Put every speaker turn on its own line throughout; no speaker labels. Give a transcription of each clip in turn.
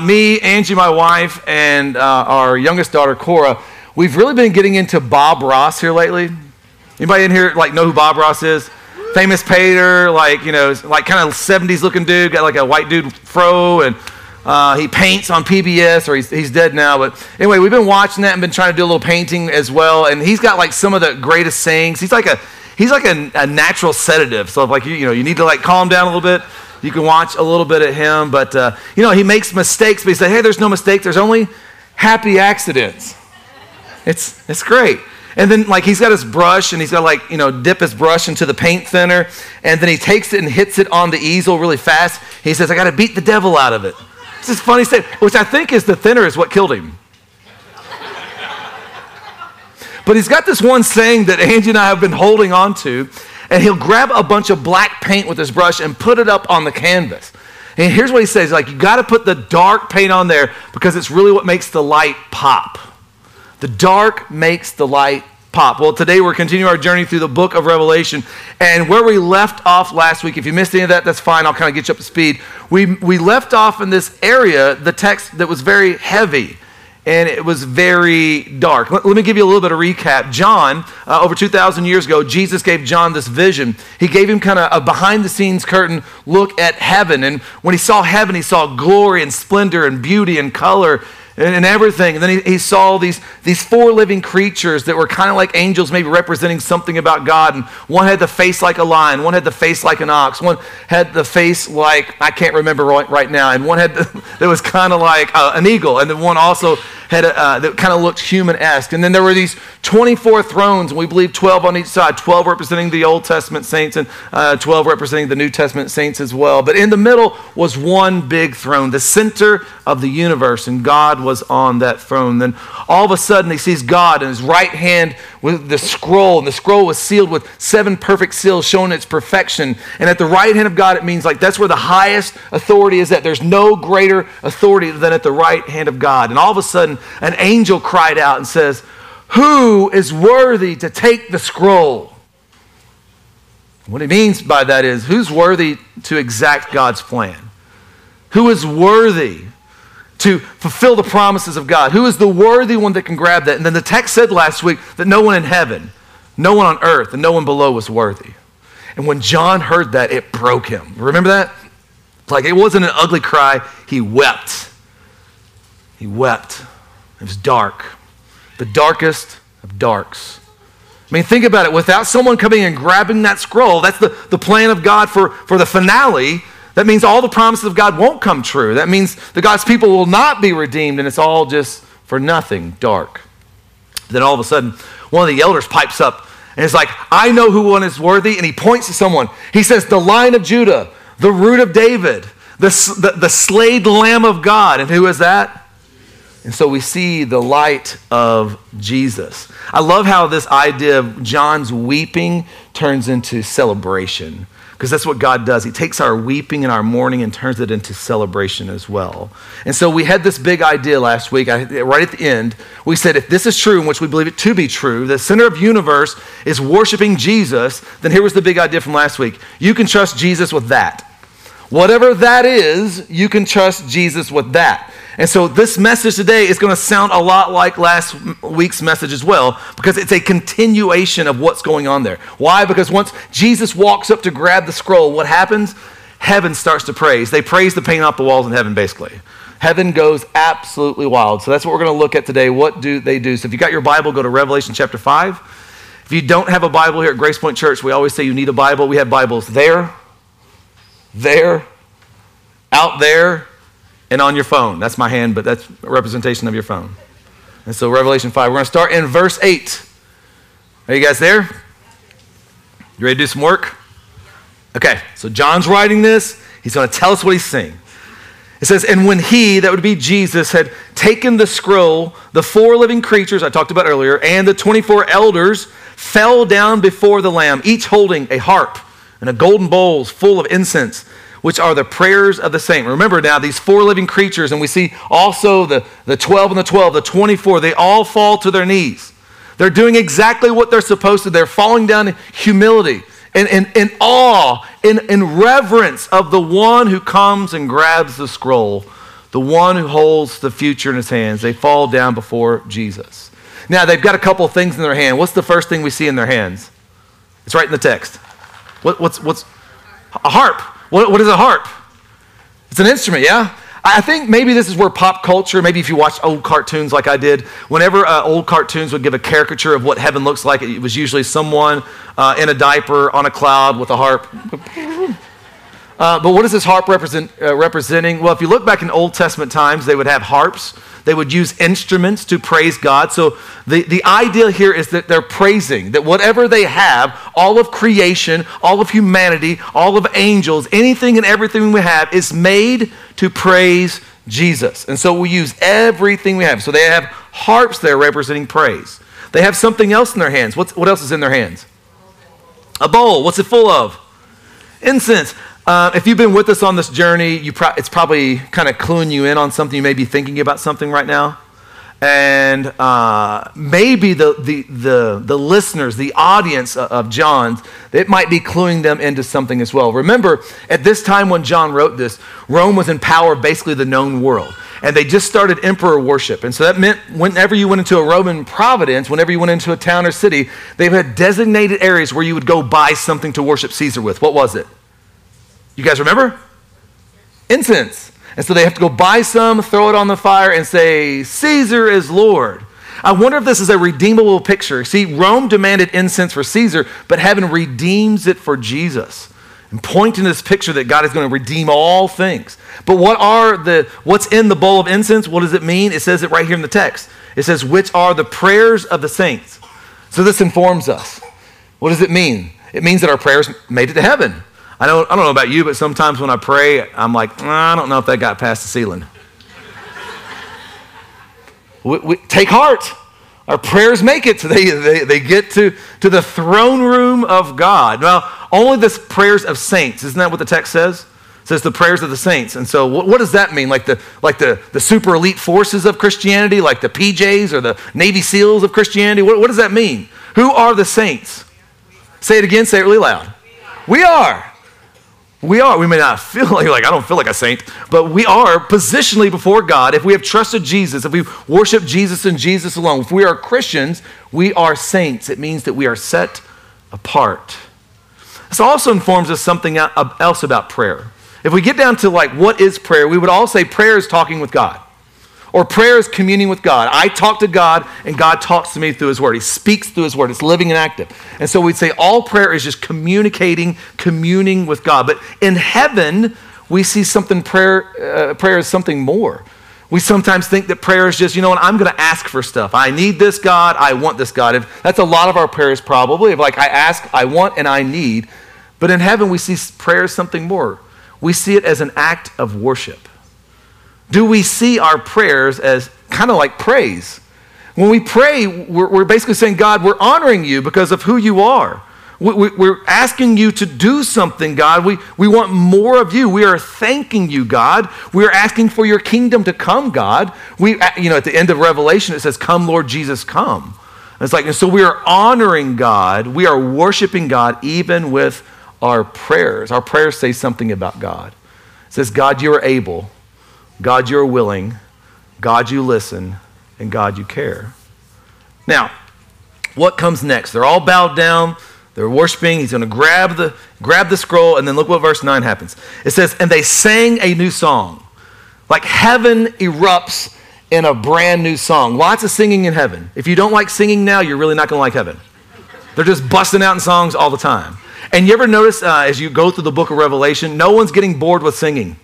me, Angie, my wife, and our youngest daughter, Cora, we've really been getting into Bob Ross here lately. Anybody in here know who Bob Ross is? Famous painter, like kind of 70s looking dude, got like a white dude fro, and he paints on PBS, or he's dead now. But anyway, we've been watching that and been trying to do a little painting as well. And he's got like some of the greatest sayings. He's like a natural sedative. So if you need to calm down a little bit, you can watch a little bit of him. But he makes mistakes, but he said, hey, there's no mistakes. There's only happy accidents. It's great. And then he's got his brush, and he's got dip his brush into the paint thinner, and then he takes it and hits it on the easel really fast. He says, I got to beat the devil out of it. It's this funny thing, which I think is the thinner is what killed him. But he's got this one saying that Angie and I have been holding on to, and he'll grab a bunch of black paint with his brush and put it up on the canvas. And here's what he says, you got to put the dark paint on there because it's really what makes the light pop. The dark makes the light pop. Well, today we're continuing our journey through the book of Revelation, and where we left off last week, if you missed any of that, that's fine. I'll kind of get you up to speed. We left off in this area, the text that was very heavy, and it was very dark. Let me give you a little bit of recap. John, over 2,000 years ago, Jesus gave John this vision. He gave him kind of a behind-the-scenes curtain look at heaven, and when he saw heaven, he saw glory and splendor and beauty and color and everything. And then he saw these four living creatures that were kind of like angels, maybe representing something about God. And one had the face like a lion, one had the face like an ox, one had the face like, I can't remember right now, and one had that was kind of like an eagle, and then one also had that kind of looked human-esque. And then there were these 24 thrones, and we believe 12 on each side, 12 representing the Old Testament saints and 12 representing the New Testament saints as well. But in the middle was one big throne, the center of the universe, and God was on that throne. Then all of a sudden he sees God in his right hand with the scroll, and the scroll was sealed with 7 perfect seals showing its perfection. And at the right hand of God, it means that's where the highest authority is at. There's no greater authority than at the right hand of God. And all of a sudden, an angel cried out and says, who is worthy to take the scroll? What he means by that is, who's worthy to exact God's plan? Who is worthy to fulfill the promises of God? Who is the worthy one that can grab that? And then the text said last week that no one in heaven, no one on earth, and no one below was worthy. And when John heard that, it broke him. Remember that? It wasn't an ugly cry. He wept. He wept. It was dark. The darkest of darks. I mean, think about it. Without someone coming and grabbing that scroll, that's the plan of God for the finale. That means all the promises of God won't come true. That means that God's people will not be redeemed, and it's all just for nothing, dark. Then all of a sudden, one of the elders pipes up, and it's like, I know who one is worthy, and he points to someone. He says, the Lion of Judah, the Root of David, the slayed Lamb of God. And who is that? And so we see the light of Jesus. I love how this idea of John's weeping turns into celebration, because that's what God does. He takes our weeping and our mourning and turns it into celebration as well. And so we had this big idea last week, right at the end. We said, if this is true, in which we believe it to be true, the center of the universe is worshiping Jesus, then here was the big idea from last week. You can trust Jesus with that. Whatever that is, you can trust Jesus with that. And so this message today is going to sound a lot like last week's message as well, because it's a continuation of what's going on there. Why? Because once Jesus walks up to grab the scroll, what happens? Heaven starts to praise. They praise the paint off the walls in heaven, basically. Heaven goes absolutely wild. So that's what we're going to look at today. What do they do? So if you got your Bible, go to Revelation chapter 5. If you don't have a Bible here at Grace Point Church, we always say you need a Bible. We have Bibles there, out there, and on your phone. That's my hand, but that's a representation of your phone. And so Revelation 5, we're going to start in verse 8. Are you guys there? You ready to do some work? Okay, so John's writing this. He's going to tell us what he's saying. It says, and when he, that would be Jesus, had taken the scroll, the 4 living creatures I talked about earlier, and the 24 elders fell down before the Lamb, each holding a harp and a golden bowls full of incense, which are the prayers of the saint. Remember now, these 4 living creatures, and we see also the 12 and the 12, the 24, they all fall to their knees. They're doing exactly what they're supposed to. They're falling down in humility, in awe, in reverence of the one who comes and grabs the scroll the one who holds the future in his hands. They fall down before Jesus. Now, they've got a couple of things in their hand. What's the first thing we see in their hands? It's right in the text. What's a harp? What is a harp? It's an instrument, yeah? I think maybe this is where pop culture, maybe if you watch old cartoons like I did, whenever old cartoons would give a caricature of what heaven looks like, it was usually someone in a diaper on a cloud with a harp. But what is this harp representing? Well, if you look back in Old Testament times, they would have harps. They would use instruments to praise God. So the idea here is that they're praising, that whatever they have, all of creation, all of humanity, all of angels, anything and everything we have is made to praise Jesus. And so we use everything we have. So they have harps there representing praise. They have something else in their hands. What else is in their hands? A bowl. What's it full of? Incense. If you've been with us on this journey, it's probably kind of cluing you in on something. You may be thinking about something right now. And maybe the listeners, the audience of John's, it might be cluing them into something as well. Remember, at this time when John wrote this, Rome was in power of basically the known world. And they just started emperor worship. And so that meant whenever you went into a Roman province, whenever you went into a town or city, they had designated areas where you would go buy something to worship Caesar with. What was it? You guys remember? Incense. And so they have to go buy some, throw it on the fire, and say, Caesar is Lord. I wonder if this is a redeemable picture. See, Rome demanded incense for Caesar, but heaven redeems it for Jesus. And pointing to this picture that God is going to redeem all things. But what's in the bowl of incense? What does it mean? It says it right here in the text. It says, which are the prayers of the saints. So this informs us. What does it mean? It means that our prayers made it to heaven. I don't know about you, but sometimes when I pray, I'm like, I don't know if that got past the ceiling. we take heart. Our prayers make it. So they get to the throne room of God. Now, only the prayers of saints. Isn't that what the text says? It says the prayers of the saints. And so what does that mean? Like the super elite forces of Christianity, like the PJs or the Navy SEALs of Christianity? What does that mean? Who are the saints? Say it again. Say it really loud. We are. We are. We may not feel like I don't feel like a saint, but we are positionally before God. If we have trusted Jesus, if we worship Jesus and Jesus alone, if we are Christians, we are saints. It means that we are set apart. This also informs us something else about prayer. If we get down to what is prayer, we would all say prayer is talking with God. Or prayer is communing with God. I talk to God, and God talks to me through his word. He speaks through his word. It's living and active. And so we'd say all prayer is just communing with God. But in heaven, we see prayer is something more. We sometimes think that prayer is just, I'm going to ask for stuff. I need this God. I want this God. That's a lot of our prayers probably. I ask, I want, and I need. But in heaven, we see prayer as something more. We see it as an act of worship. Do we see our prayers as kind of like praise? When we pray, we're basically saying, God, we're honoring you because of who you are. We're asking you to do something, God. We want more of you. We are thanking you, God. We are asking for your kingdom to come, God. At the end of Revelation, it says, come, Lord Jesus, come. And so we are honoring God. We are worshiping God even with our prayers. Our prayers say something about God. It says, God, you are able. God, you're willing. God, you listen. And God, you care. Now, what comes next? They're all bowed down. They're worshiping. He's going to grab the scroll. And then look what verse 9 happens. It says, and they sang a new song. Like heaven erupts in a brand new song. Lots of singing in heaven. If you don't like singing now, you're really not going to like heaven. They're just busting out in songs all the time. And you ever notice as you go through the book of Revelation, no one's getting bored with singing.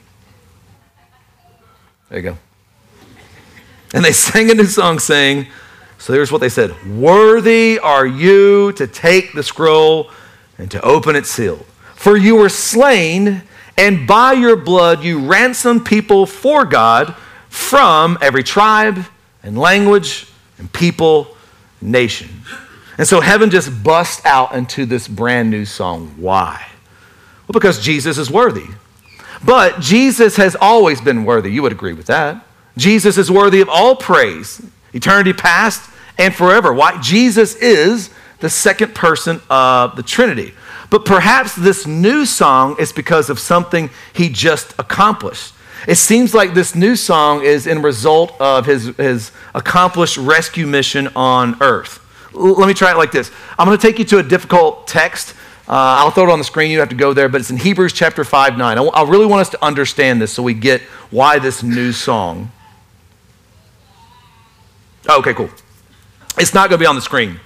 There you go. And they sang a new song saying, so here's what they said, worthy are you to take the scroll and to open its seal. For you were slain, and by your blood you ransomed people for God from every tribe and language and people, nation. And so heaven just busts out into this brand new song. Why? Well, because Jesus is worthy. But Jesus has always been worthy. You would agree with that. Jesus is worthy of all praise, eternity past and forever. Why? Jesus is the second person of the Trinity. But perhaps this new song is because of something he just accomplished. It seems like this new song is in result of his accomplished rescue mission on earth. Let me try it like this. I'm going to take you to a difficult text. I'll throw it on the screen. You have to go there, but it's in Hebrews chapter 5:9. I really want us to understand this so we get why this new song. Oh, okay, cool. It's not going to be on the screen.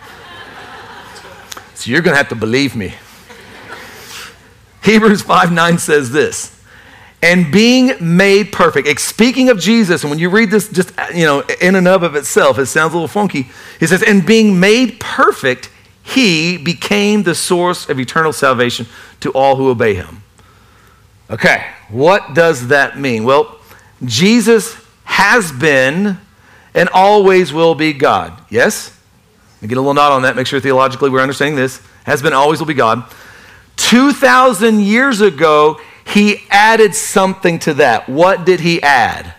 So you're going to have to believe me. Hebrews 5:9 says this. And being made perfect. Speaking of Jesus, and when you read this just, in and of itself, it sounds a little funky. He says, and being made perfect, he became the source of eternal salvation to all who obey him. Okay, what does that mean? Well, Jesus has been and always will be God. Yes? Let me get a little nod on that. Make sure theologically we're understanding this. Has been, always will be God. 2,000 years ago, he added something to that. What did he add?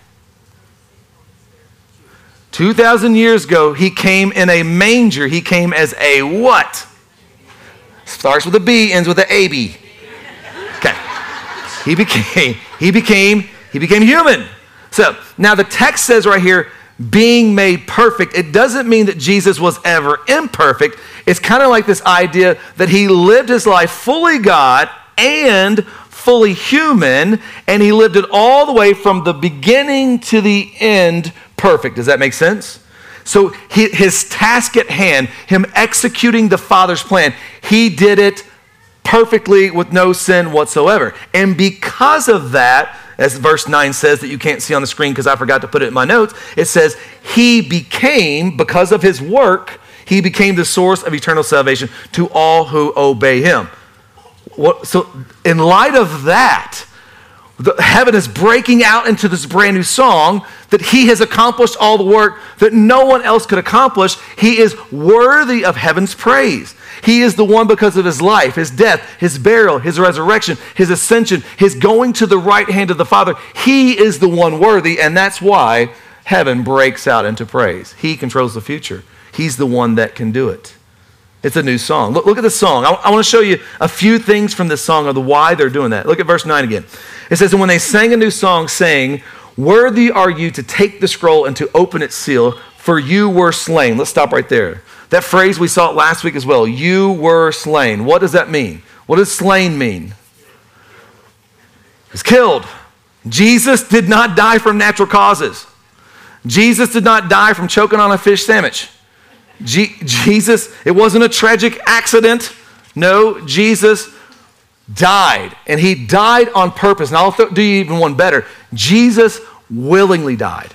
2,000 years ago, he came in a manger. He came as a what? Starts with a B, ends with an A-B. Okay. He became human. So now the text says right here, being made perfect. It doesn't mean that Jesus was ever imperfect. It's kind of like this idea that he lived his life fully God and fully human, and he lived it all the way from the beginning to the end perfect. Does that make sense? So his task at hand, him executing the Father's plan, he did it perfectly with no sin whatsoever. And because of that, as verse 9 says that you can't see on the screen because I forgot to put it in my notes, it says he became, because of his work, he became the source of eternal salvation to all who obey him. So in light of that, heaven is breaking out into this brand new song that he has accomplished all the work that no one else could accomplish. He is worthy of heaven's praise. He is the one because of his life, his death, his burial, his resurrection, his ascension, his going to the right hand of the Father. He is the one worthy, and that's why heaven breaks out into praise. He controls the future. He's the one that can do it. It's a new song. Look at the song. I want to show you a few things from this song of the why they're doing that. Look at verse 9 again. It says, and when they sang a new song, saying, worthy are you to take the scroll and to open its seal, for you were slain. Let's stop right there. That phrase, we saw it last week as well. You were slain. What does that mean? What does slain mean? He was killed. Jesus did not die from natural causes. Jesus did not die from choking on a fish sandwich. Jesus, it wasn't a tragic accident. No, Jesus died, and he died on purpose. And I'll do you even one better. Jesus willingly died.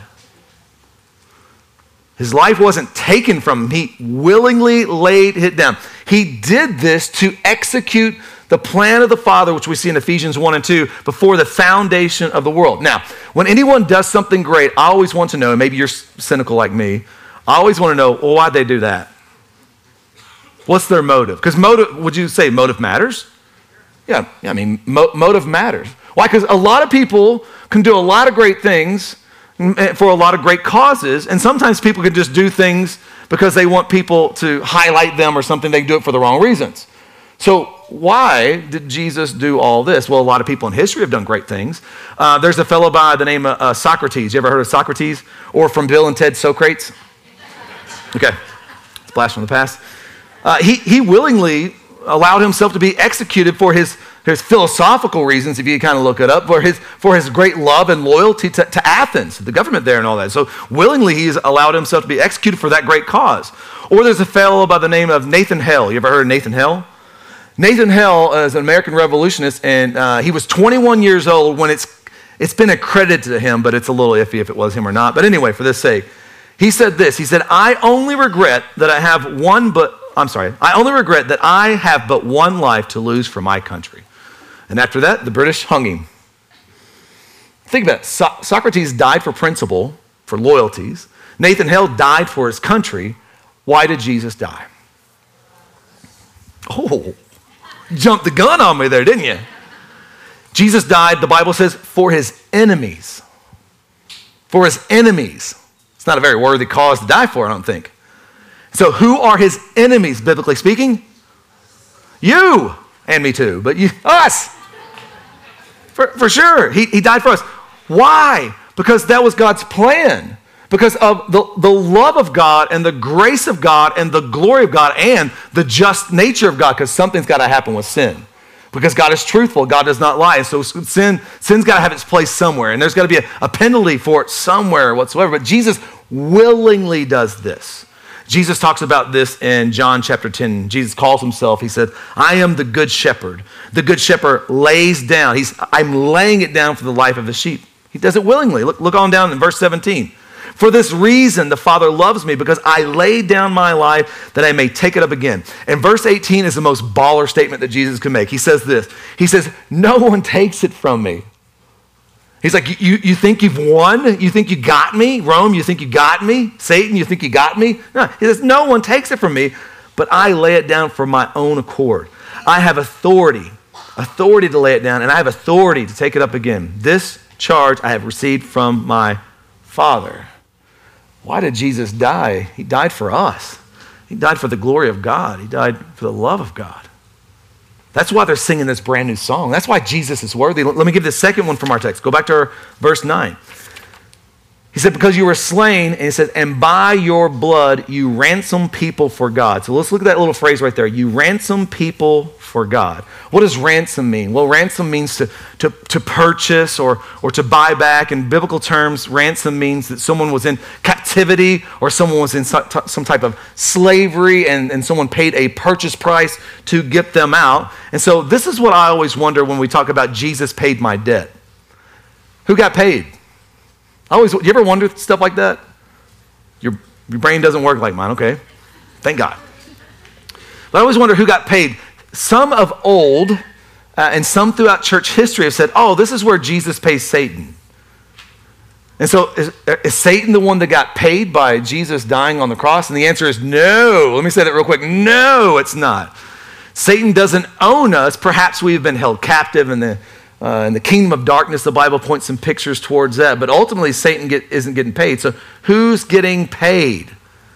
His life wasn't taken from him. He willingly laid it down. He did this to execute the plan of the Father, which we see in Ephesians 1 and 2, before the foundation of the world. Now, when anyone does something great, I always want to know, and maybe you're cynical like me, I always want to know, well, why'd they do that? What's their motive? Because motive, would you say motive matters? Yeah, I mean, motive matters. Why? Because a lot of people can do a lot of great things for a lot of great causes, and sometimes people can just do things because they want people to highlight them or something. They do it for the wrong reasons. So why did Jesus do all this? Well, a lot of people in history have done great things. There's a fellow by the name of Socrates. You ever heard of Socrates? Or from Bill and Ted Socrates? Okay, it's a blast from the past. He willingly allowed himself to be executed for his philosophical reasons, if you kind of look it up, for his great love and loyalty to Athens, the government there and all that. So willingly he's allowed himself to be executed for that great cause. Or there's a fellow by the name of Nathan Hale. You ever heard of Nathan Hale? Nathan Hale is an American revolutionist, and he was 21 years old when it's been accredited to him, but it's a little iffy if it was him or not. But anyway, for this sake, he said this. He said, I only regret that I have but one life to lose for my country. And after that, the British hung him. Think about it. Socrates died for principle, for loyalties. Nathan Hale died for his country. Why did Jesus die? Oh, jumped the gun on me there, didn't you? Jesus died, the Bible says, for his enemies. For his enemies. It's not a very worthy cause to die for, I don't think. So who are his enemies, biblically speaking? You and me too, but us. For sure, he died for us. Why? Because that was God's plan. Because of the love of God and the grace of God and the glory of God and the just nature of God, because something's got to happen with sin. Because God is truthful, God does not lie. So sin's got to have its place somewhere, and there's got to be a penalty for it somewhere whatsoever. But Jesus willingly does this. Jesus talks about this in John chapter 10. Jesus calls himself, he said, I am the good shepherd. The good shepherd lays down. I'm laying it down for the life of the sheep. He does it willingly. Look on down in verse 17. For this reason, the Father loves me, because I laid down my life that I may take it up again. And verse 18 is the most baller statement that Jesus can make. He says this. He says, no one takes it from me. He's like, you think you've won? You think you got me? Rome, you think you got me? Satan, you think you got me? No, he says, no one takes it from me, but I lay it down for my own accord. I have authority to lay it down, and I have authority to take it up again. This charge I have received from my Father. Why did Jesus die? He died for us. He died for the glory of God. He died for the love of God. That's why they're singing this brand new song. That's why Jesus is worthy. Let me give the second one from our text. Go back to verse 9. He said, because you were slain, and he said, and by your blood you ransom people for God. So let's look at that little phrase right there. You ransom people for God. What does ransom mean? Well, ransom means to purchase or to buy back. In biblical terms, ransom means that someone was in captivity or someone was in some type of slavery and someone paid a purchase price to get them out. And so this is what I always wonder when we talk about Jesus paid my debt. Who got paid? You ever wonder stuff like that? Your brain doesn't work like mine, okay? Thank God. But I always wonder who got paid. Some of old and some throughout church history have said, oh, this is where Jesus pays Satan. And so is Satan the one that got paid by Jesus dying on the cross? And the answer is no. Let me say that real quick. No, it's not. Satan doesn't own us. Perhaps we've been held captive in the kingdom of darkness. The Bible points some pictures towards that. But ultimately, Satan isn't getting paid. So who's getting paid?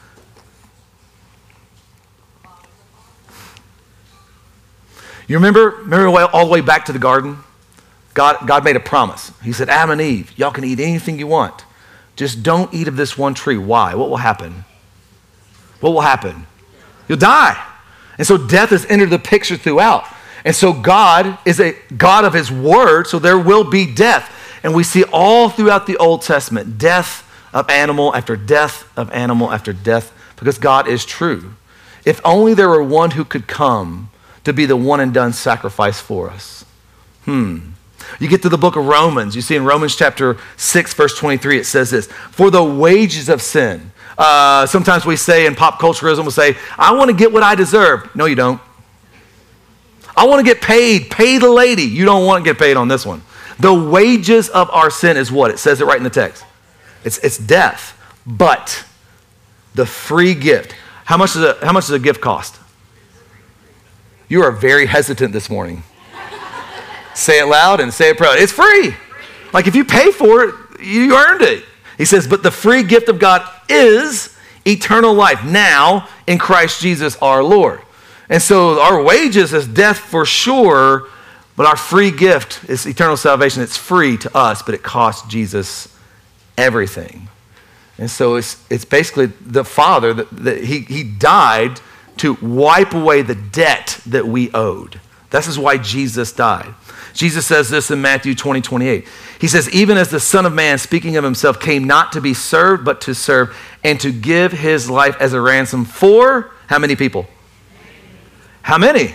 You remember all the way back to the garden? God made a promise. He said, Adam and Eve, y'all can eat anything you want. Just don't eat of this one tree. Why? What will happen? What will happen? You'll die. And so death has entered the picture throughout. And so God is a God of his word, so there will be death. And we see all throughout the Old Testament, death of animal after death of animal after death, because God is true. If only there were one who could come to be the one and done sacrifice for us. You get to the book of Romans. You see in Romans chapter 6, verse 23, it says this, for the wages of sin. Sometimes we say in pop culturism, we'll say, I want to get what I deserve. No, you don't. I want to get paid. Pay the lady. You don't want to get paid on this one. The wages of our sin is what? It says it right in the text. It's death. But the free gift. How much does a gift cost? You are very hesitant this morning. Say it loud and say it proud. It's free. Like if you pay for it, you earned it. He says, but the free gift of God is eternal life now in Christ Jesus our Lord. And so our wages is death for sure, but our free gift is eternal salvation. It's free to us, but it costs Jesus everything. And so it's basically the Father that he died to wipe away the debt that we owed. This is why Jesus died. Jesus says this in Matthew 20:28. He says, even as the Son of Man, speaking of himself, came not to be served, but to serve, and to give his life as a ransom for how many people? How many?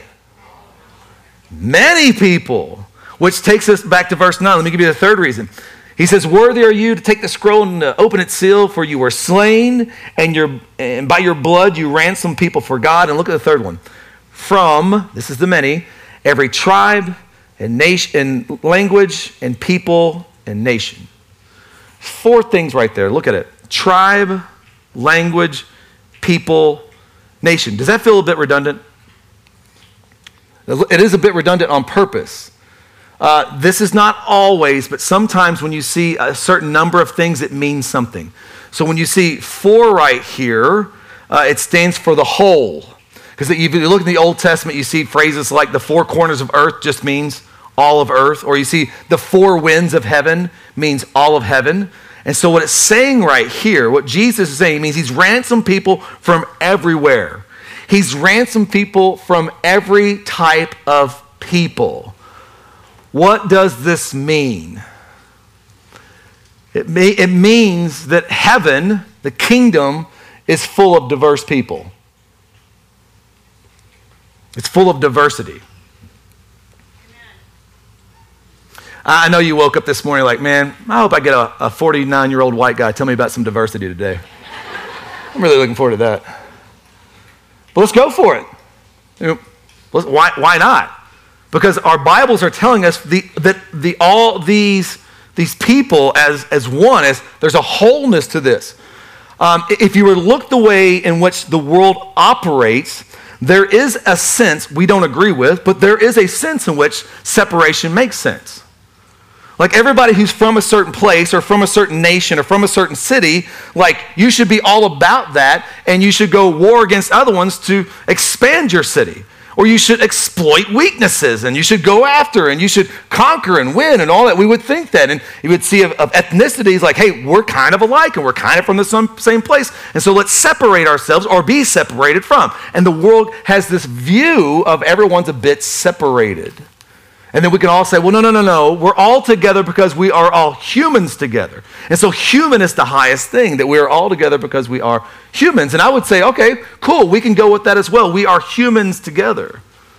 Many people. Which takes us back to verse 9. Let me give you the third reason. He says, worthy are you to take the scroll and to open its seal, for you were slain, and by your blood you ransomed people for God. And look at the third one. From, this is the many, every tribe and nation, and language and people and nation. 4 things right there. Look at it. Tribe, language, people, nation. Does that feel a bit redundant? It is a bit redundant on purpose. This is not always, but sometimes when you see a certain number of things, it means something. So when you see 4 right here, it stands for the whole. Because if you look in the Old Testament, you see phrases like the 4 corners of earth just means all of earth, or you see the four winds of heaven means all of heaven. And so what it's saying right here, what Jesus is saying, means he's ransomed people from everywhere. He's ransomed people from every type of people. What does this mean? It means that heaven, the kingdom, is full of diverse people. It's full of diversity. I know you woke up this morning like, man, I hope I get a 49-year-old white guy tell me about some diversity today. I'm really looking forward to that. But let's go for it. Why not? Because our Bibles are telling us that all these people as one, as there's a wholeness to this. If you were to look the way in which the world operates, there is a sense we don't agree with, but there is a sense in which separation makes sense. Like everybody who's from a certain place or from a certain nation or from a certain city, like you should be all about that, and you should go war against other ones to expand your city. Or you should exploit weaknesses, and you should go after, and you should conquer and win and all that. We would think that. And you would see of ethnicities like, hey, we're kind of alike, and we're kind of from the same place. And so let's separate ourselves or be separated from. And the world has this view of everyone's a bit separated. And then we can all say, well, no. We're all together because we are all humans together. And so human is the highest thing, that we are all together because we are humans. And I would say, okay, cool, we can go with that as well. We are humans together.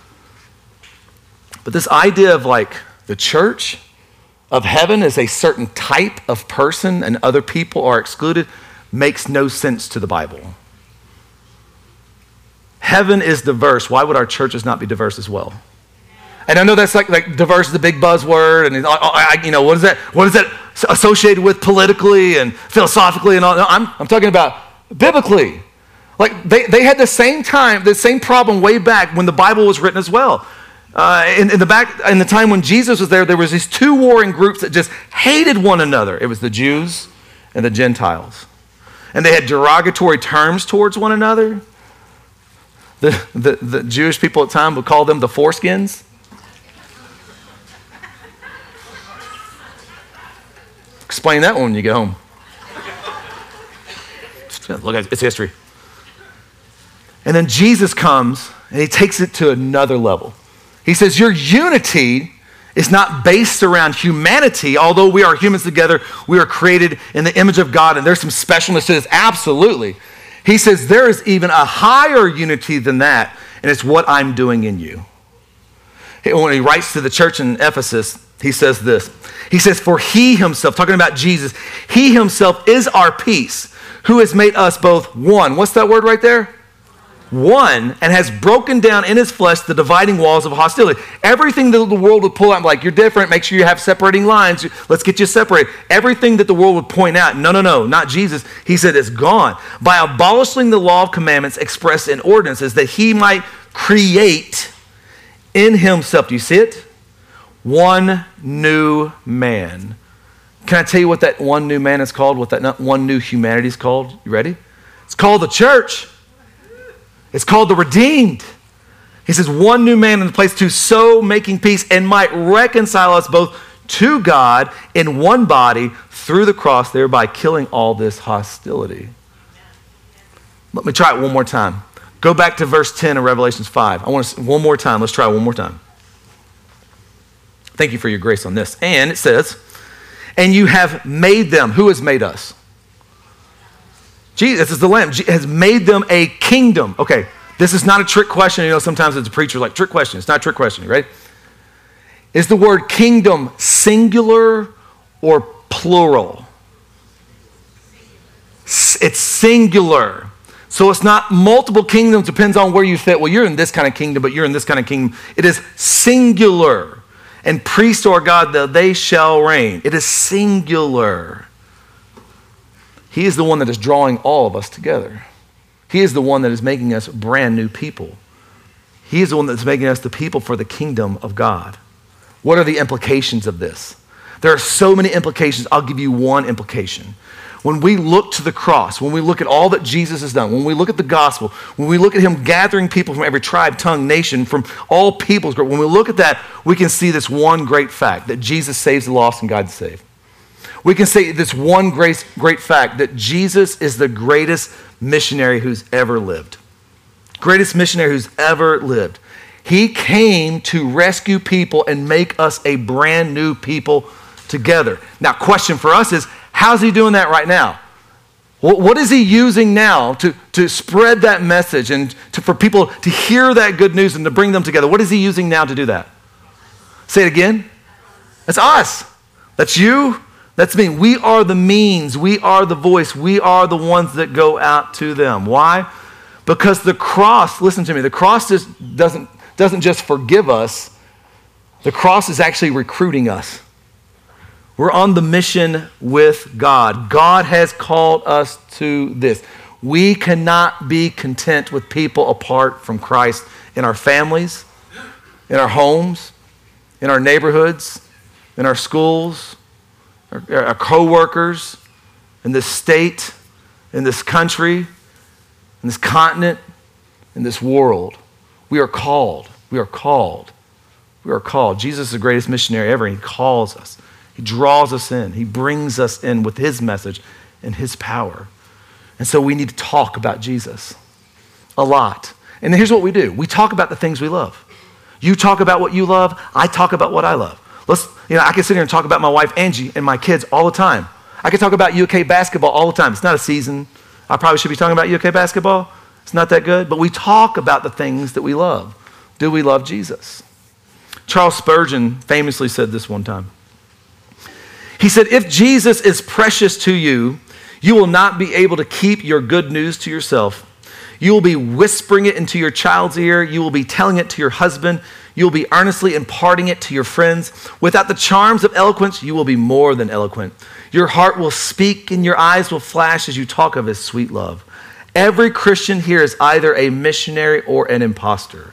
But this idea of like the church of heaven is a certain type of person and other people are excluded makes no sense to the Bible. Heaven is diverse. Why would our churches not be diverse as well? And I know that's like diverse is a big buzzword, and what is that associated with politically and philosophically and all? No, I'm talking about biblically. Like they had the same problem way back when the Bible was written as well. In the time when Jesus was there was these two warring groups that just hated one another. It was the Jews and the Gentiles, and they had derogatory terms towards one another. The Jewish people at the time would call them the foreskins. Explain that one when you get home. Look, it's history. And then Jesus comes and he takes it to another level. He says, your unity is not based around humanity. Although we are humans together, we are created in the image of God, and there's some specialness to this, absolutely. He says there is even a higher unity than that, and it's what I'm doing in you. When he writes to the church in Ephesus, he says this. He says, for he himself, talking about Jesus, he himself is our peace, who has made us both one. What's that word right there? One, and has broken down in his flesh the dividing walls of hostility. Everything that the world would pull out, like, you're different, make sure you have separating lines, let's get you separated. Everything that the world would point out, no, not Jesus. He said it's gone. By abolishing the law of commandments expressed in ordinances, that he might create in himself, do you see it? One new man. Can I tell you what that one new man is called? What that one new humanity is called? You ready? It's called the church. It's called the redeemed. He says one new man in the place to so making peace and might reconcile us both to God in one body through the cross, thereby killing all this hostility. Let me try it one more time. Go back to verse 10 of Revelations 5. I want to one more time. Let's try it one more time. Thank you for your grace on this. And it says, and you have made them. Who has made us? Jesus is the Lamb. Has made them a kingdom. Okay, this is not a trick question. You know, sometimes as a preacher, like, trick question. It's not a trick question, right? Is the word kingdom singular or plural? It's singular. So it's not multiple kingdoms, depends on where you fit. Well, you're in this kind of kingdom, but you're in this kind of kingdom. It is singular. And priests or God, they shall reign. It is singular. He is the one that is drawing all of us together. He is the one that is making us brand new people. He is the one that's making us the people for the kingdom of God. What are the implications of this? There are so many implications. I'll give you one implication. when we look to the cross, when we look at all that Jesus has done, when we look at the gospel, when we look at him gathering people from every tribe, tongue, nation, from all peoples, when we look at that, we can see this one great fact, that Jesus saves the lost and God saves. We can say this one great fact, that Jesus is the greatest missionary who's ever lived. Greatest missionary who's ever lived. He came to rescue people and make us a brand new people together. Now, question for us is, how's he doing that right now? What is he using now to spread that message and for people to hear that good news and to bring them together? What is he using now to do that? Say it again. That's us. That's you. That's me. We are the means. We are the voice. We are the ones that go out to them. Why? Because the cross, listen to me, the cross doesn't just forgive us. The cross is actually recruiting us. We're on the mission with God. God has called us to this. We cannot be content with people apart from Christ in our families, in our homes, in our neighborhoods, in our schools, our co-workers, in this state, in this country, in this continent, in this world. We are called. We are called. We are called. Jesus is the greatest missionary ever, and he calls us. He draws us in. He brings us in with his message and his power. And so we need to talk about Jesus a lot. And here's what we do. We talk about the things we love. You talk about what you love. I talk about what I love. I can sit here and talk about my wife, Angie, and my kids all the time. I can talk about UK basketball all the time. It's not a season. I probably should be talking about UK basketball. It's not that good. But we talk about the things that we love. Do we love Jesus? Charles Spurgeon famously said this one time. He said, if Jesus is precious to you, you will not be able to keep your good news to yourself. You will be whispering it into your child's ear. You will be telling it to your husband. You will be earnestly imparting it to your friends. Without the charms of eloquence, you will be more than eloquent. Your heart will speak and your eyes will flash as you talk of his sweet love. Every Christian here is either a missionary or an imposter.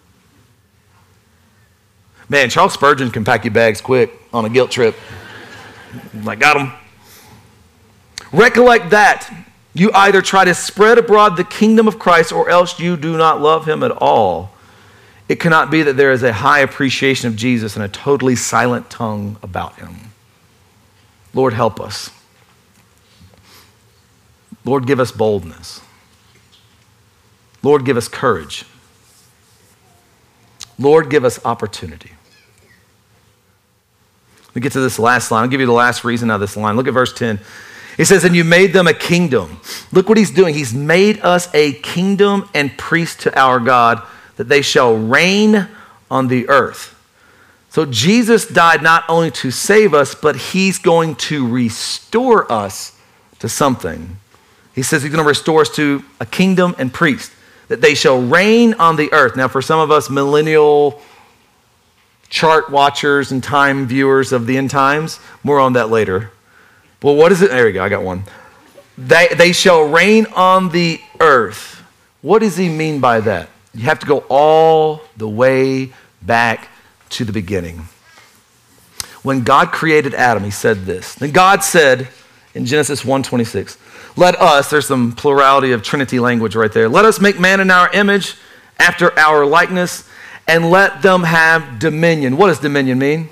Man, Charles Spurgeon can pack your bags quick on a guilt trip. I got him. Recollect that you either try to spread abroad the kingdom of Christ or else you do not love him at all. It cannot be that there is a high appreciation of Jesus and a totally silent tongue about him. Lord, help us. Lord, give us boldness. Lord, give us courage. Lord, give us opportunity. We get to this last line. I'll give you the last reason of this line. Look at verse 10. It says, and you made them a kingdom. Look what he's doing. He's made us a kingdom and priest to our God, that they shall reign on the earth. So Jesus died not only to save us, but he's going to restore us to something. He says he's going to restore us to a kingdom and priest, that they shall reign on the earth. Now, for some of us millennial chart watchers and time viewers of the end times, more on that later. Well, what is it? There we go, I got one. They shall reign on the earth. What does he mean by that? You have to go all the way back to the beginning. When God created Adam, he said this. Then God said in Genesis 1:26, let us, there's some plurality of Trinity language right there. Let us make man in our image, after our likeness, and let them have dominion. What does dominion mean?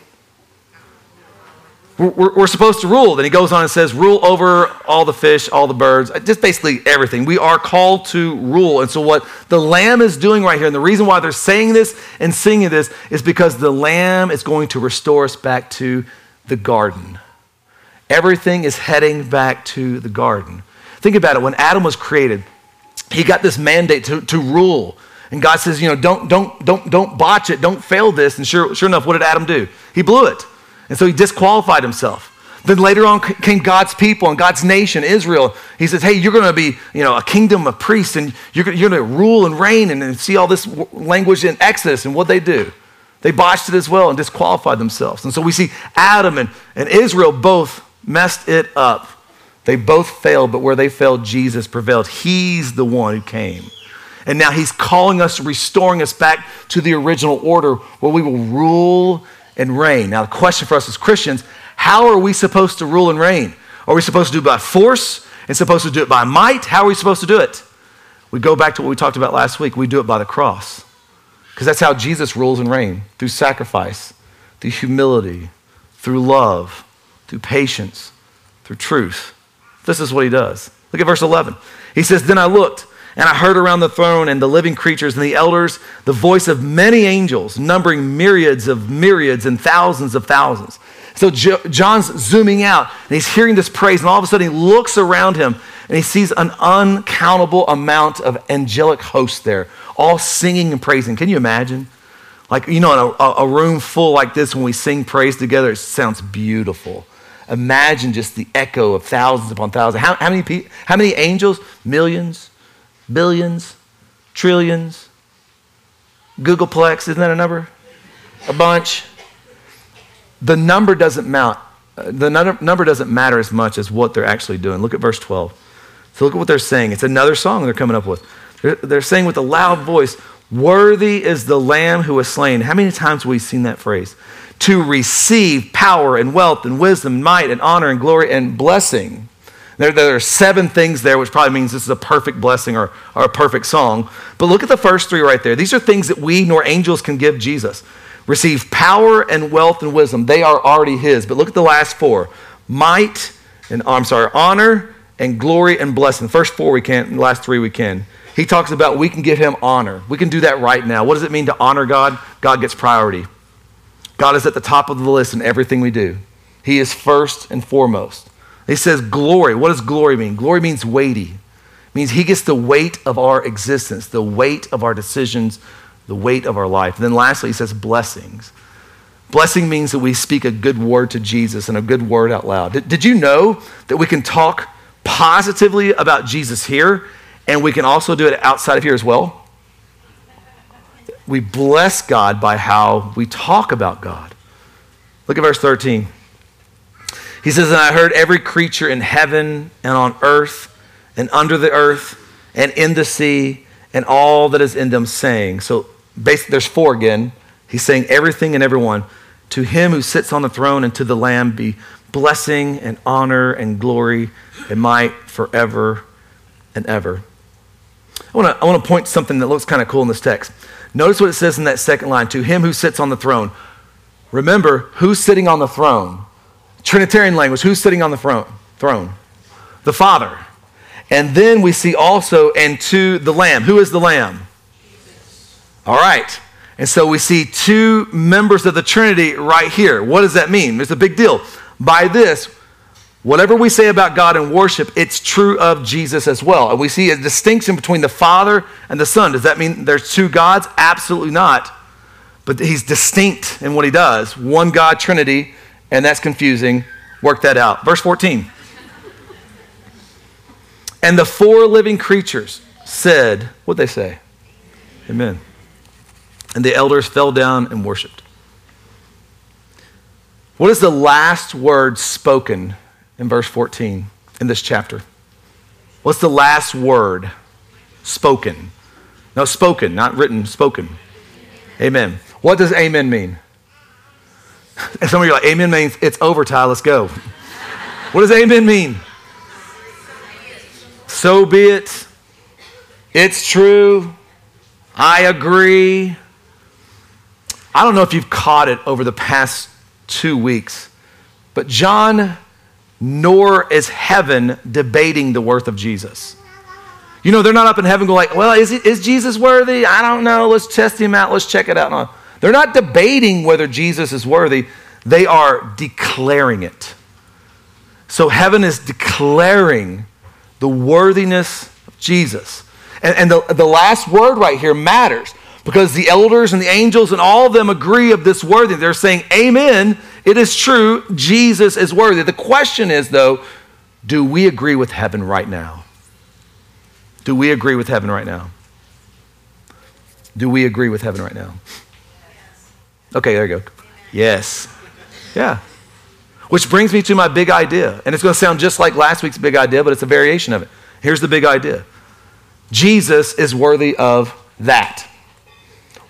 We're supposed to rule. Then he goes on and says, rule over all the fish, all the birds, just basically everything. We are called to rule. And so what the Lamb is doing right here, and the reason why they're saying this and singing this is because the Lamb is going to restore us back to the garden. Everything is heading back to the garden. Think about it. When Adam was created, he got this mandate to rule. And God says, don't botch it, don't fail this. And sure enough, what did Adam do? He blew it. And so he disqualified himself. Then later on came God's people and God's nation, Israel. He says, hey, you're going to be, a kingdom of priests, and you're going to rule and reign, and see all this language in Exodus. And what they do? They botched it as well and disqualified themselves. And so we see Adam and Israel both messed it up. They both failed, but where they failed, Jesus prevailed. He's the one who came. And now he's calling us, restoring us back to the original order where we will rule and reign. Now the question for us as Christians, how are we supposed to rule and reign? Are we supposed to do it by force and supposed to do it by might? How are we supposed to do it? We go back to what we talked about last week. We do it by the cross. Because that's how Jesus rules and reigns, through sacrifice, through humility, through love, through patience, through truth. This is what he does. Look at verse 11. He says, then I looked, and I heard around the throne and the living creatures and the elders the voice of many angels, numbering myriads of myriads and thousands of thousands. So John's zooming out, and he's hearing this praise, and all of a sudden he looks around him, and he sees an uncountable amount of angelic hosts there, all singing and praising. Can you imagine? Like, you know, in a room full like this, when we sing praise together, it sounds beautiful. Imagine just the echo of thousands upon thousands. How many angels? Millions, billions, trillions. Googleplex, isn't that a number? A bunch. The number doesn't matter as much as what they're actually doing. Look at verse 12. So look at what they're saying. It's another song they're coming up with. They're saying with a loud voice, worthy is the Lamb who was slain. How many times have we seen that phrase? To receive power and wealth and wisdom, and might and honor and glory and blessing. There are 7 things there, which probably means this is a perfect blessing or a perfect song. But look at the first 3 right there. These are things that we nor angels can give Jesus. Receive power and wealth and wisdom. They are already his. But look at the last 4. Honor and glory and blessing. The first 4 we can't, and the last 3 we can. He talks about we can give him honor. We can do that right now. What does it mean to honor God? God gets priority. God is at the top of the list in everything we do. He is first and foremost. He says glory. What does glory mean? Glory means weighty. It means he gets the weight of our existence, the weight of our decisions, the weight of our life. And then lastly, he says blessings. Blessing means that we speak a good word to Jesus and a good word out loud. Did you know that we can talk positively about Jesus here, and we can also do it outside of here as well? We bless God by how we talk about God. Look at verse 13. He says, and I heard every creature in heaven and on earth and under the earth and in the sea and all that is in them saying. So basically there's 4 again. He's saying everything and everyone. To him who sits on the throne and to the Lamb be blessing and honor and glory and might forever and ever. I want to point to something that looks kind of cool in this text. Notice what it says in that second line, to him who sits on the throne. Remember, who's sitting on the throne? Trinitarian language, who's sitting on the throne? The Father. And then we see also, and to the Lamb. Who is the Lamb? Jesus. All right. And so we see 2 members of the Trinity right here. What does that mean? It's a big deal. By this, whatever we say about God in worship, it's true of Jesus as well. And we see a distinction between the Father and the Son. Does that mean there's 2 gods? Absolutely not. But he's distinct in what he does. One God, Trinity, and that's confusing. Work that out. Verse 14. And the 4 living creatures said, what'd they say? Amen. And the elders fell down and worshiped. What is the last word spoken in verse 14 in this chapter? What's the last word spoken? No, spoken, not written, spoken. Amen. What does amen mean? And some of you are like, amen means it's over, Ty, let's go. What does amen mean? So be it. It's true. I agree. I don't know if you've caught it over the past 2 weeks, but John nor is heaven debating the worth of Jesus. You know, they're not up in heaven going like, well, is Jesus worthy? I don't know. Let's test him out. Let's check it out. No. They're not debating whether Jesus is worthy. They are declaring it. So heaven is declaring the worthiness of Jesus. And the last word right here matters because the elders and the angels and all of them agree of this worthiness. They're saying, amen, it is true, Jesus is worthy. The question is, though, do we agree with heaven right now? Do we agree with heaven right now? Do we agree with heaven right now? Okay, there you go. Yes. Yeah. Which brings me to my big idea. And it's going to sound just like last week's big idea, but it's a variation of it. Here's the big idea. Jesus is worthy of that.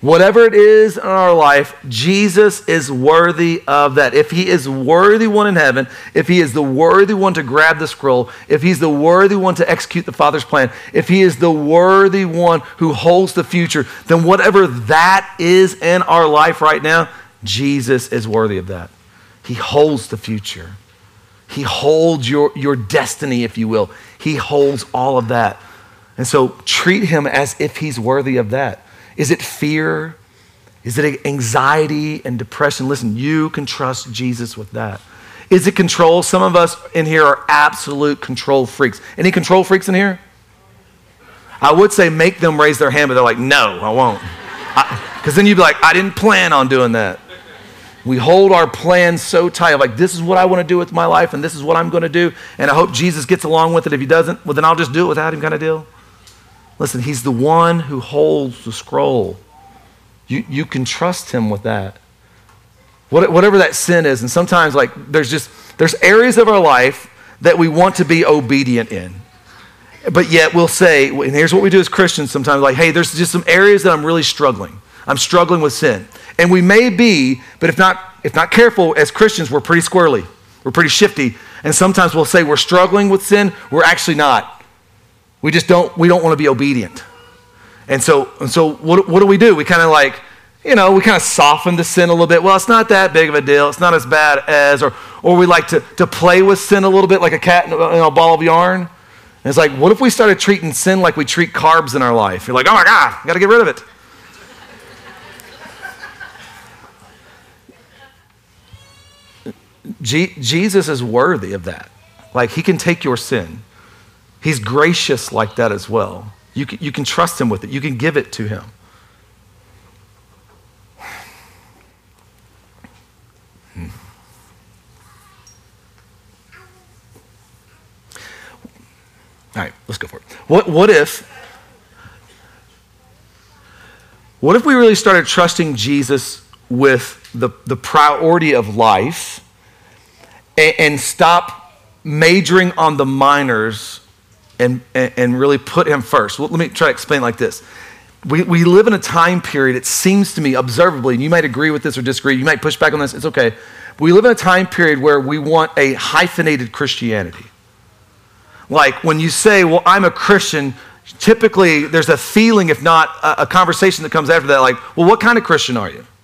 Whatever it is in our life, Jesus is worthy of that. If he is worthy one in heaven, if he is the worthy one to grab the scroll, if he's the worthy one to execute the Father's plan, if he is the worthy one who holds the future, then whatever that is in our life right now, Jesus is worthy of that. He holds the future. He holds your destiny, if you will. He holds all of that. And so treat him as if he's worthy of that. Is it fear? Is it anxiety and depression? Listen, you can trust Jesus with that. Is it control? Some of us in here are absolute control freaks. Any control freaks in here? I would say make them raise their hand, but they're like, no, I won't. Because then you'd be like, I didn't plan on doing that. We hold our plans so tight, like this is what I want to do with my life and this is what I'm going to do, and I hope Jesus gets along with it. If he doesn't, well, then I'll just do it without him kind of deal. Listen, he's the one who holds the scroll. You can trust him with that. Whatever that sin is, and sometimes like there's areas of our life that we want to be obedient in. But yet we'll say, and here's what we do as Christians sometimes, like, hey, there's just some areas that I'm really struggling. I'm struggling with sin. And we may be, but if not careful, as Christians, we're pretty squirrely. We're pretty shifty. And sometimes we'll say we're struggling with sin. We're actually not. We don't want to be obedient. And so what do? We kind of like, we kind of soften the sin a little bit. Well, it's not that big of a deal. It's not as bad as, or we like to play with sin a little bit like a cat in a ball of yarn. And it's like, what if we started treating sin like we treat carbs in our life? You're like, oh my God, I got to get rid of it. Jesus is worthy of that. Like he can take your sin. He's gracious like that as well. You can trust him with it. You can give it to him. All right, let's go for it. What if we really started trusting Jesus with the priority of life and stop majoring on the minors and really put him first? Well, let me try to explain it like this. We live in a time period, it seems to me, observably, and you might agree with this or disagree, you might push back on this, it's okay. But we live in a time period where we want a hyphenated Christianity. Like when you say, well, I'm a Christian, typically there's a feeling, if not a conversation that comes after that, like, well, what kind of Christian are you?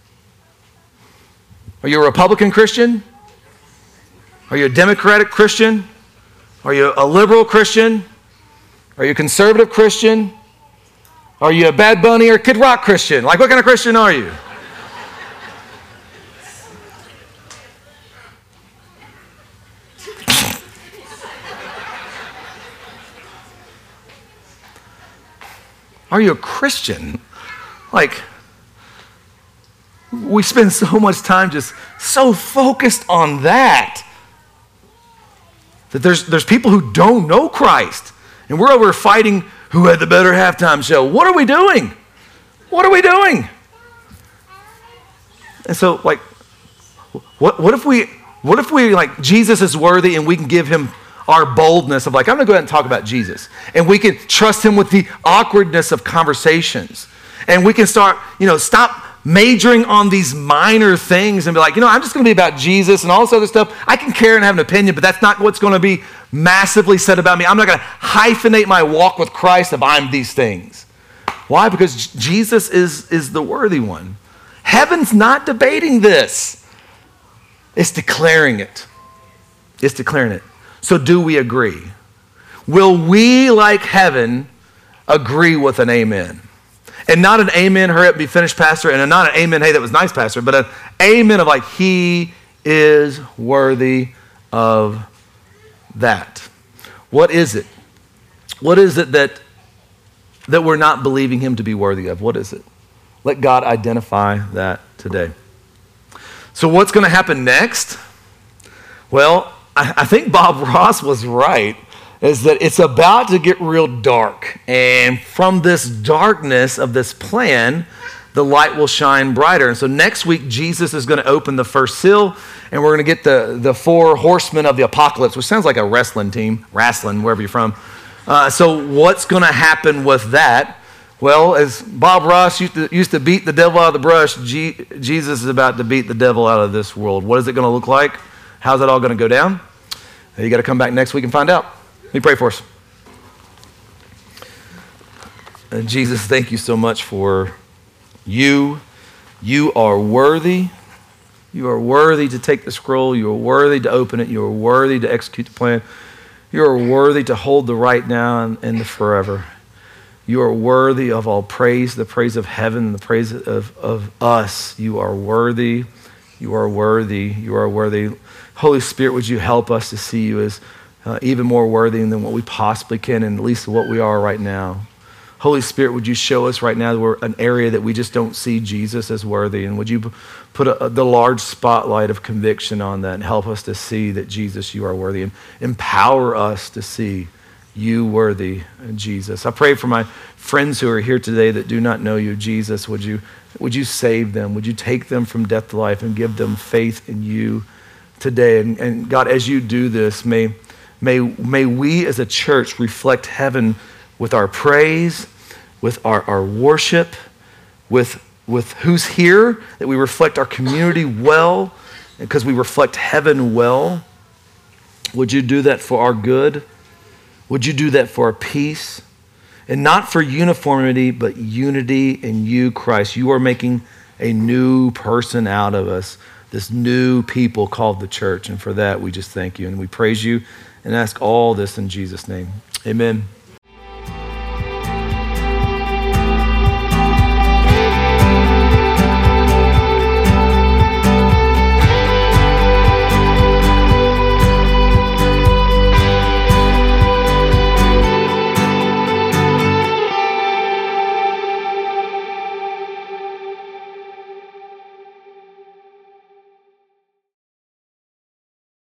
Are you a Republican Christian? Are you a Democratic Christian? Are you a liberal Christian? Are you a conservative Christian? Are you a Bad Bunny or Kid Rock Christian? Like, what kind of Christian are you? Are you a Christian? Like, we spend so much time just so focused on that there's people who don't know Christ. And we're over fighting who had the better halftime show. What are we doing? What are we doing? And so, like, what if we like, Jesus is worthy and we can give him our boldness of like, I'm going to go ahead and talk about Jesus. And we can trust him with the awkwardness of conversations. And we can start, stop majoring on these minor things and be like, I'm just going to be about Jesus and all this other stuff. I can care and have an opinion, but that's not what's going to be massively said about me. I'm not going to hyphenate my walk with Christ if I'm these things. Why? Because Jesus is the worthy one. Heaven's not debating this. It's declaring it. It's declaring it. So do we agree? Will we, like heaven, agree with an amen? And not an amen, hurry up, be finished, pastor, and not an amen, hey, that was nice, pastor, but an amen of like, he is worthy of that. What is it? What is it that we're not believing him to be worthy of? What is it? Let God identify that today. So what's going to happen next? Well, I think Bob Ross was right, is that it's about to get real dark. And from this darkness of this plan, the light will shine brighter. And so next week, Jesus is going to open the first seal, and we're going to get the four horsemen of the apocalypse, which sounds like a wrestling team, wrestling, wherever you're from. So what's going to happen with that? Well, as Bob Ross used to beat the devil out of the brush, Jesus is about to beat the devil out of this world. What is it going to look like? How's that all going to go down? You got to come back next week and find out. Let me pray for us. And Jesus, thank you so much for you. You are worthy. You are worthy to take the scroll. You are worthy to open it. You are worthy to execute the plan. You are worthy to hold the right now and the forever. You are worthy of all praise, the praise of heaven, the praise of us. You are worthy. You are worthy. You are worthy. Holy Spirit, would you help us to see you as even more worthy than what we possibly can, and at least what we are right now. Holy Spirit, would you show us right now that we're an area that we just don't see Jesus as worthy, and would you put the large spotlight of conviction on that and help us to see that, Jesus, you are worthy, and empower us to see you worthy, Jesus. I pray for my friends who are here today that do not know you, Jesus. Would you save them? Would you take them from death to life and give them faith in you today? And God, as you do this, may we as a church reflect heaven with our praise, with our worship, with who's here, that we reflect our community well, because we reflect heaven well. Would you do that for our good? Would you do that for our peace? And not for uniformity, but unity in you, Christ. You are making a new person out of us, this new people called the church. And for that, we just thank you. And we praise you and ask all this in Jesus' name. Amen.